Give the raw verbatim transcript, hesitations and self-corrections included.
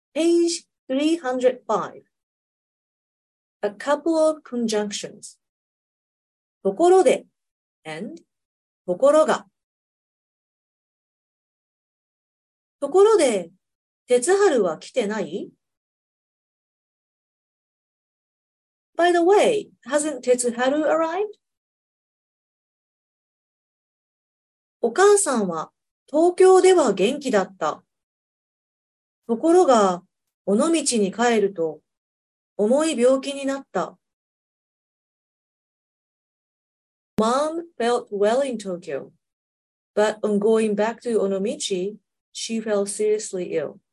Page three hundred five. A couple of conjunctions. ところで and ところが。ところで、哲春は来てない？ By the way, hasn't Tetsuharu arrived? お母さんは東京では元気だった。ところが、尾道に帰ると、重い病気になった。Mom felt well in Tokyo, but on going back to Onomichi, she fell seriously ill.